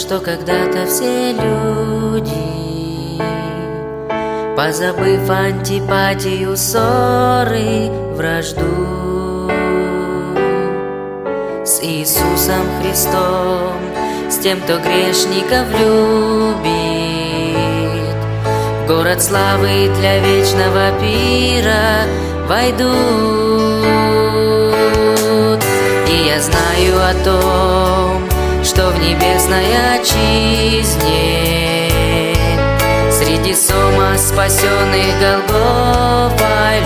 что когда-то все люди, позабыв антипатию, ссоры, вражду, с Иисусом Христом, с тем, кто грешников любит, в город славы для вечного пира войдут. И я знаю о том, что в небесной отчизне среди сома спасенных Голгофой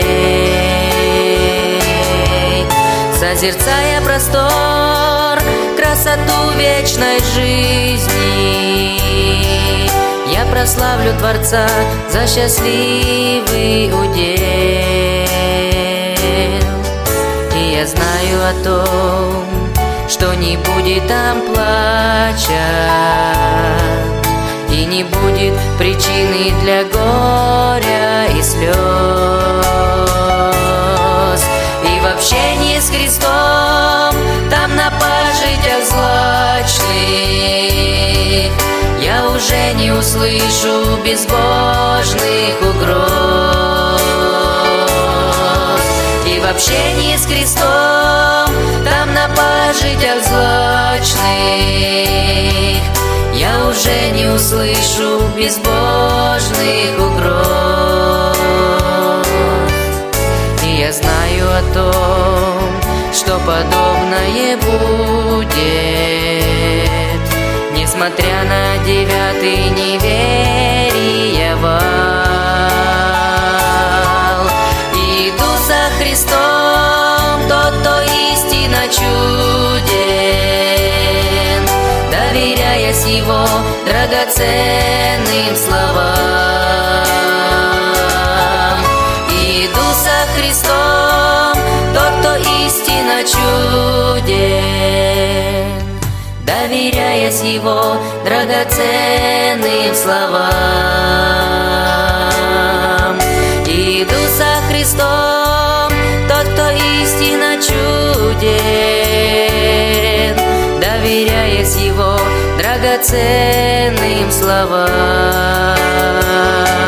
людей, созерцая простор, красоту вечной жизни, я прославлю Творца за счастливый удел. И я знаю о том, что не будет там плача, и не будет причины для горя и слез. И в общении с Христом, там на пажитях злачных, я уже не услышу безбожных угроз. И в общении с Христом, там на пажитях злачных, я уже не услышу безбожных угроз. И я знаю о том, что подобное будет, несмотря на 9-й неверия вал. И иду за Христом, тот, кто истинно чуден, доверяясь Его драгоценным словам. И иду за Христом, тот, кто истинно чуден, доверяясь Его драгоценным словам. Иду за Христом, тот, кто истинно чуден, доверяясь Его драгоценным словам.